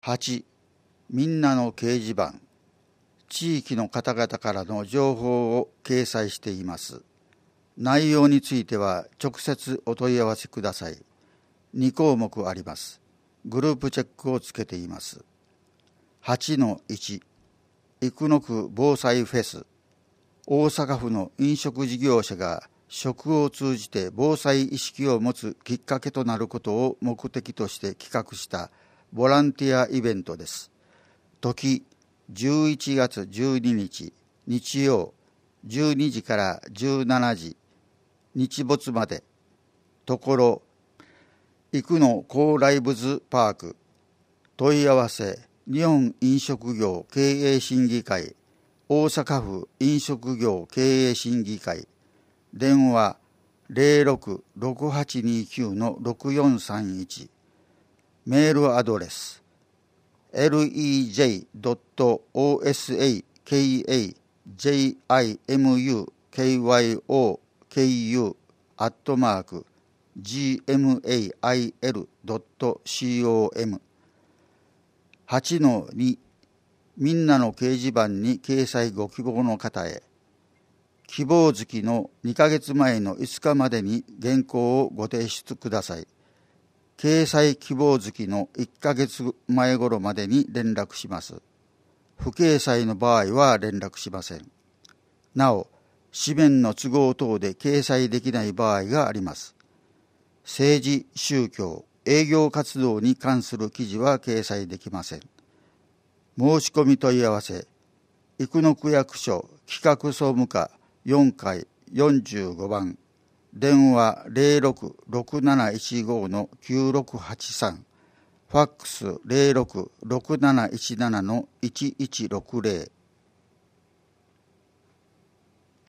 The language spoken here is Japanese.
8、みんなの掲示板。地域の方々からの情報を掲載しています。内容については直接お問い合わせください。2項目あります。グループチェックをつけています。8-1、生野区防災フェス。大阪府の飲食事業者が食を通じて防災意識を持つきっかけとなることを目的として企画したボランティアイベントです。時11月12日日曜12時から17時、日没まで。ところ生野コーライブズパーク。問い合わせ日本飲食業経営審議会、大阪府飲食業経営審議会。電話 06-6829-6431。メールアドレス lej.osakajimukyu@gmail.com。 8-2、みんなの掲示板に掲載ご希望の方へ。希望月の2ヶ月前の5日までに原稿をご提出ください。掲載希望月の1ヶ月前頃までに連絡します。不掲載の場合は連絡しません。なお、紙面の都合等で掲載できない場合があります。政治、宗教、営業活動に関する記事は掲載できません。申し込み問い合わせ、生野区役所企画総務課4階45番。電話 06-6715-9683。ファックス 06-6717-1160。